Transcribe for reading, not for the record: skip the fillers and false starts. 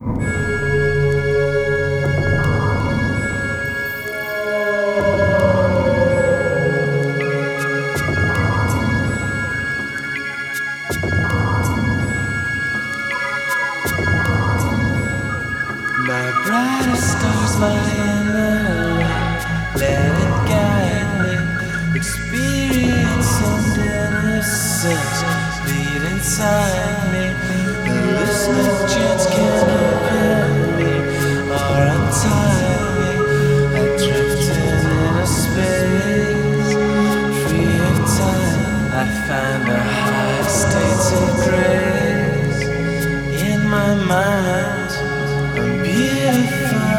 My brightest stars, my inner light, let it guide me. Experience and innocence bleed inside me. The listening chance can offend me or untie me. I drifted in a space free of time. I find a high state of grace in my mind. I'm beautiful.